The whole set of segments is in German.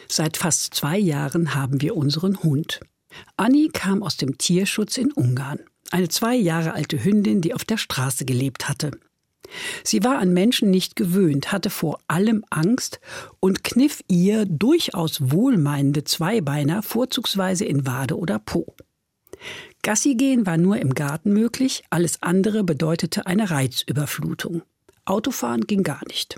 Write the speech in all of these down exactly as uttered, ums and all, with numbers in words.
Seit fast zwei Jahren haben wir unseren Hund. Anni kam aus dem Tierschutz in Ungarn. Eine zwei Jahre alte Hündin, die auf der Straße gelebt hatte. Sie war an Menschen nicht gewöhnt, hatte vor allem Angst und kniff ihr durchaus wohlmeinende Zweibeiner vorzugsweise in Wade oder Po. Gassi gehen war nur im Garten möglich, alles andere bedeutete eine Reizüberflutung. Autofahren ging gar nicht.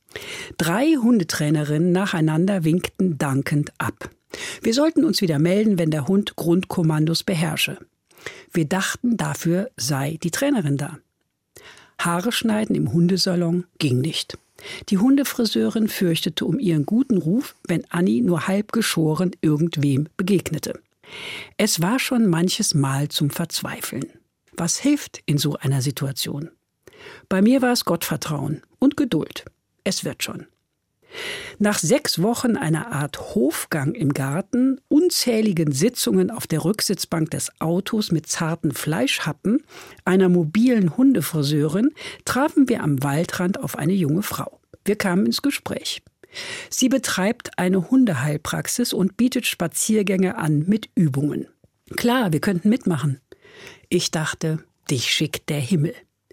Drei Hundetrainerinnen nacheinander winkten dankend ab. Wir sollten uns wieder melden, wenn der Hund Grundkommandos beherrsche. Wir dachten, dafür sei die Trainerin da. Haare schneiden im Hundesalon ging nicht. Die Hundefriseurin fürchtete um ihren guten Ruf, wenn Anni nur halb geschoren irgendwem begegnete. Es war schon manches Mal zum Verzweifeln. Was hilft in so einer Situation? Bei mir war es Gottvertrauen und Geduld. Es wird schon. Nach sechs Wochen einer Art Hofgang im Garten, unzähligen Sitzungen auf der Rücksitzbank des Autos mit zarten Fleischhappen, einer mobilen Hundefriseurin, trafen wir am Waldrand auf eine junge Frau. Wir kamen ins Gespräch. Sie betreibt eine Hundeheilpraxis und bietet Spaziergänge an mit Übungen. Klar, wir könnten mitmachen. Ich dachte, dich schickt der Himmel.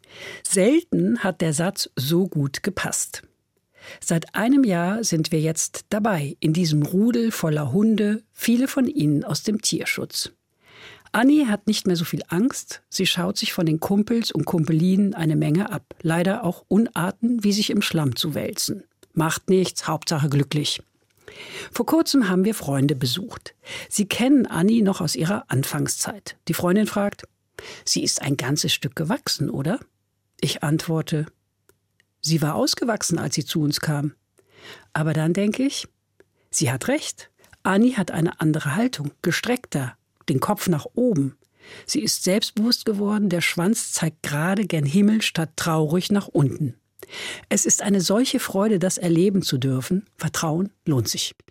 Selten hat der Satz so gut gepasst. Seit einem Jahr sind wir jetzt dabei, in diesem Rudel voller Hunde, viele von ihnen aus dem Tierschutz. Anni hat nicht mehr so viel Angst, sie schaut sich von den Kumpels und Kumpelinen eine Menge ab. Leider auch Unarten, wie sich im Schlamm zu wälzen. Macht nichts, Hauptsache glücklich. Vor kurzem haben wir Freunde besucht. Sie kennen Anni noch aus ihrer Anfangszeit. Die Freundin fragt, sie ist ein ganzes Stück gewachsen, oder? Ich antworte, sie war ausgewachsen, als sie zu uns kam. Aber dann denke ich, sie hat recht. Anni hat eine andere Haltung, gestreckter, den Kopf nach oben. Sie ist selbstbewusst geworden, der Schwanz zeigt gerade gen Himmel statt traurig nach unten. Es ist eine solche Freude, das erleben zu dürfen. Vertrauen lohnt sich.